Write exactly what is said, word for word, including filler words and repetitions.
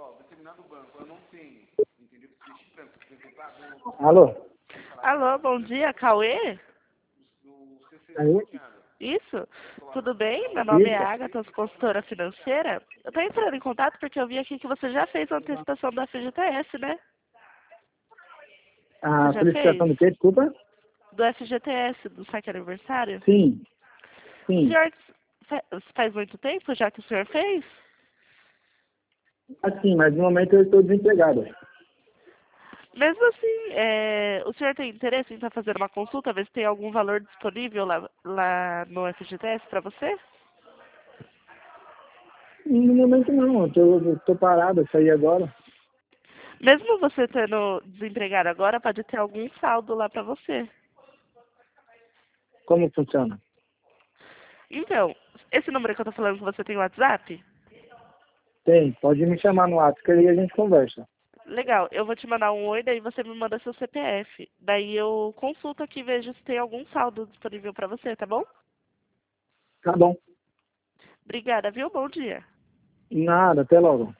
Alô? Alô, bom dia, Cauê? Aí? Isso? Tudo bem? Meu nome é Isso. Agatha, sou consultora financeira. Eu tô entrando em contato porque eu vi aqui que você já fez a antecipação da F G T S, né? A Você já solicitação fez? do quê? Desculpa? Do F G T S, do saque aniversário? Sim, O sim. senhor fa- faz muito tempo já que o senhor fez? Assim, mas no momento eu estou desempregado. Mesmo assim, é, o senhor tem interesse em estar fazendo uma consulta, ver se tem algum valor disponível lá, lá no F G T S para você? No momento não, eu estou parado, eu saí agora. Mesmo você tendo desempregado agora, pode ter algum saldo lá para você. Como funciona? Então, esse número que eu tô falando que você tem WhatsApp? Tem, pode me chamar no WhatsApp que aí a gente conversa. Legal, eu vou te mandar um oi, daí você me manda seu C P F. Daí eu consulto aqui e vejo se tem algum saldo disponível para você, tá bom? Tá bom. Obrigada, viu? Bom dia. Nada, até logo.